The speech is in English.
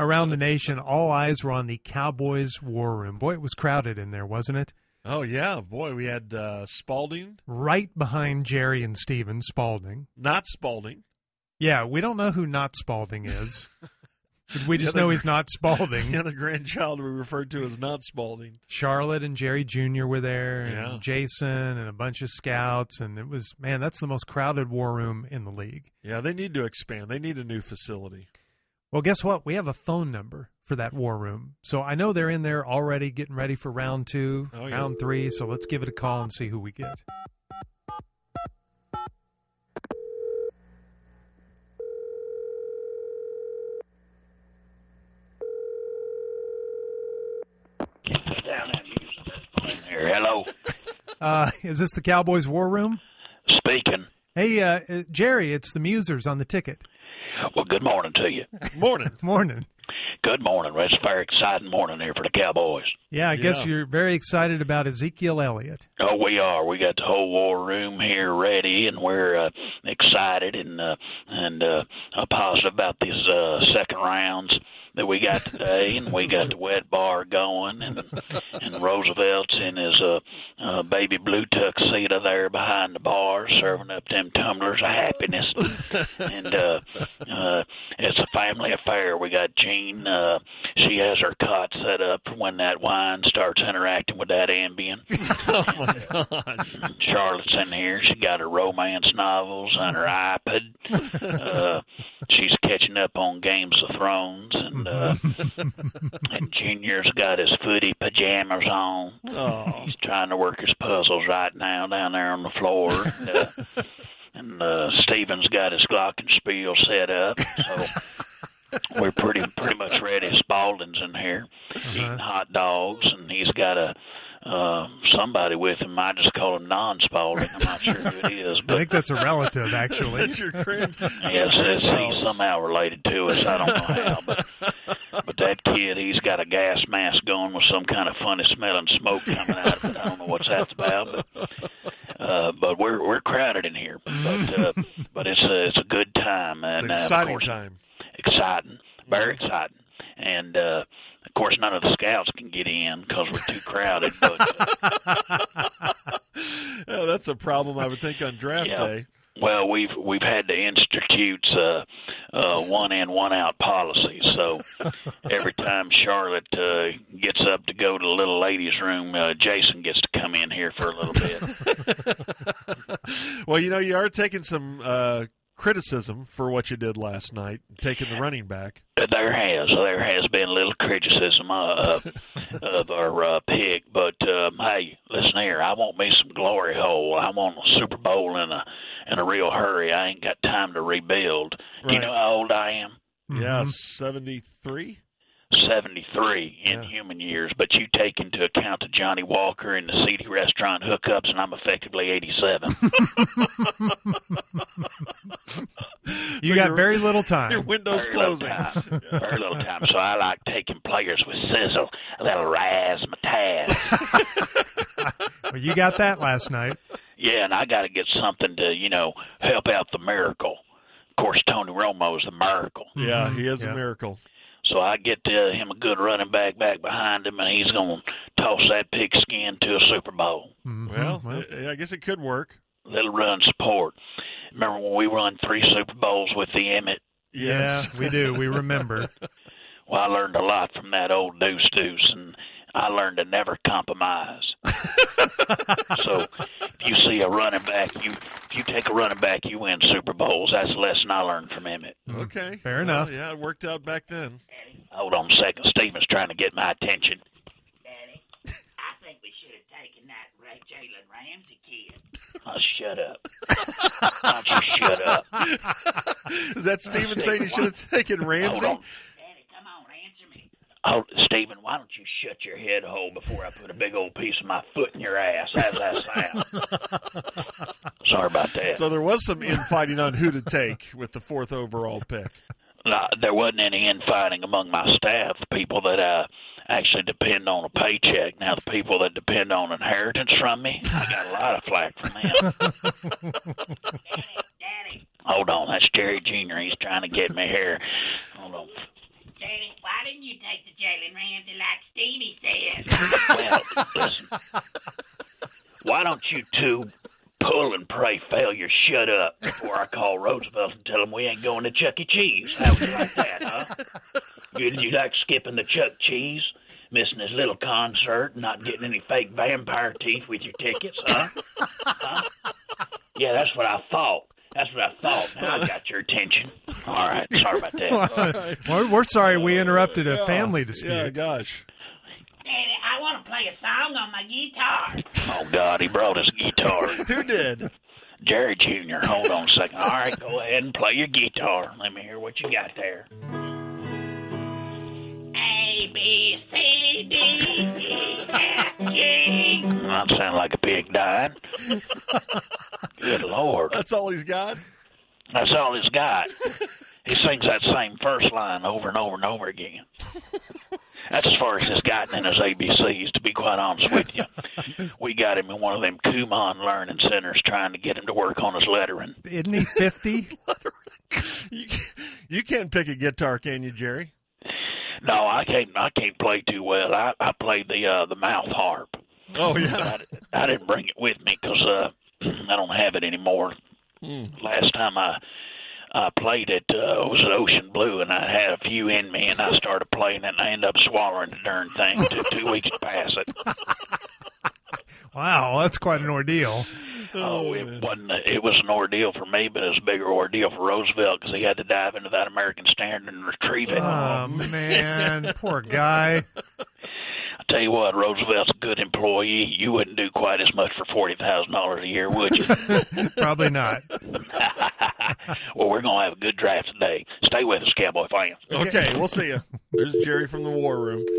around the nation, all eyes were on the Cowboys War Room. Boy, it was crowded in there, wasn't it? Oh, yeah. Boy, we had Spalding. Right behind Jerry and Steven, Spalding. Not Spalding. Yeah, we don't know who not Spalding is. We just know he's not Spalding. The other grandchild we referred to as not Spalding. Charlotte and Jerry Jr. were there, and Yeah. Jason and a bunch of scouts, and it was, man, that's the most crowded war room in the league. Yeah, they need to expand. They need a new facility. Well, guess what? We have a phone number for that war room. So I know they're in there already getting ready for round 2, round 3, so let's give it a call and see who we get. Hello. Is this the Cowboys War Room? Speaking. Hey, Jerry, it's the Musers on the ticket. Well, good morning to you. Morning. Morning. Good morning. Well, it's a very exciting morning here for the Cowboys. Yeah, I guess you're very excited about Ezekiel Elliott. Oh, we are. We got the whole war room here ready, and we're excited and positive about these second rounds that we got today, and we got the wet bar going, and Roosevelt's in his baby blue tuxedo there behind the bar, serving up them tumblers of happiness. And it's a family affair. We got Jean. She has her cot set up for when that wine starts interacting with that Ambien. Oh, my God. Charlotte's in here. She got her romance novels on her iPad. She's catching up on Games of Thrones, and Junior's got his footy pajamas on. Oh. He's trying to work his puzzles right now down there on the floor. And Steven's got his glockenspiel set up. So we're pretty much ready. Spalding's in here eating hot dogs, and he's got somebody with him. I just call him non-Spalding. I'm not sure who it is. But I think that's a relative, actually. That's your friend. yes, he's somehow related to us. I don't know how, but that kid, he's got a gas mask going with some kind of funny smelling smoke coming out of it. I don't know what that's about, but we're crowded in here. But it's a good time, and It's an exciting of course, time. exciting, very exciting, and of course none of the scouts can get in because we're too crowded. But Yeah, that's a problem, I would think, on draft day. well, we've had to institute one in, one out policy. So every time Charlotte gets up to go to the little ladies' room, Jason gets to come in here for a little bit. Well, you are taking some criticism for what you did last night, taking the running back. There has been a little criticism of our pick, but hey, listen here. I want me some glory hole. I want a Super Bowl in a real hurry. I ain't got time to rebuild. Do you know how old I am? Yeah, 73. 73 in human years, but you take into account the Johnny Walker and the seedy restaurant hookups, and I'm effectively 87. You got very little time. Your window's Very little closing. time. Very little time. So I like taking players with sizzle, a little razzmatazz. Well, you got that last night. Yeah, and I got to get something to, help out the miracle. Of course, Tony Romo's the miracle. Yeah, he is a miracle. So I get him a good running back behind him, and he's going to toss that pigskin to a Super Bowl. Well, I guess it could work. Little run support. Remember when we won 3 Super Bowls with the Emmett? Yes. Yeah, we do. We remember. Well, I learned a lot from that old Deuce, and I learned to never compromise. So if you see a running back, if you take a running back, you win Super Bowls. That's a lesson I learned from Emmett. Okay. Fair enough. Yeah, it worked out back then. Hold on a second. Steven's trying to get my attention. Daddy, I think we should have taken that Jalen Ramsey kid. Oh, shut up. Why don't you shut up? Is that Steven saying you should have taken Ramsey? Hold on. Daddy, come on, answer me. Oh, Steven, why don't you shut your head hole before I put a big old piece of my foot in your ass? How's that sound? Sorry about that. So there was some infighting on who to take with the 4th overall pick. No, there wasn't any infighting among my staff, the people that actually depend on a paycheck. Now, the people that depend on inheritance from me, I got a lot of flack from them. Daddy, Hold on, that's Jerry Jr. He's trying to get me here. Hold on. Daddy, why can you take to Jalen Ramsey like Stevie says? Well, listen. Why don't you two pull and pray failure shut up before I call Roosevelt and tell him we ain't going to Chuck E. Cheese? How would you like that, huh? You like skipping the Chuck Cheese? Missing his little concert, not getting any fake vampire teeth with your tickets, huh? Yeah, that's what I thought. Now I got your attention. All right, sorry about that. Well, we're sorry we interrupted a family dispute. Yeah, gosh. Daddy, I want to play a song on my guitar. Oh, God, he brought his guitar. Who did? Jerry Jr., hold on a second. All right, go ahead and play your guitar. Let me hear what you got there. A, B, C, D, E, F, G. That sound like a pig dying. Good Lord. That's all he's got? That's all he's got. He sings that same first line over and over and over again. That's as far as he's gotten in his ABCs, to be quite honest with you. We got him in one of them Kumon learning centers trying to get him to work on his lettering. Isn't he 50? You can't pick a guitar, can you, Jerry? No, I can't play too well. I played the mouth harp. Oh, yeah. I didn't bring it with me because I don't have it anymore. Last time I played it was at Ocean Blue, and I had a few in me, and I started playing it, and I ended up swallowing the darn thing. Took 2 weeks to pass it. Wow, that's quite an ordeal. Oh, it was an ordeal for me, but it was a bigger ordeal for Roosevelt because he had to dive into that American Standard and retrieve it. Oh, man, poor guy. I tell you what, Roosevelt's a good employee. You wouldn't do quite as much for $40,000 a year, would you? Probably not. Well, we're going to have a good draft today. Stay with us, Cowboy fans. Okay, we'll see you. There's Jerry from the War Room.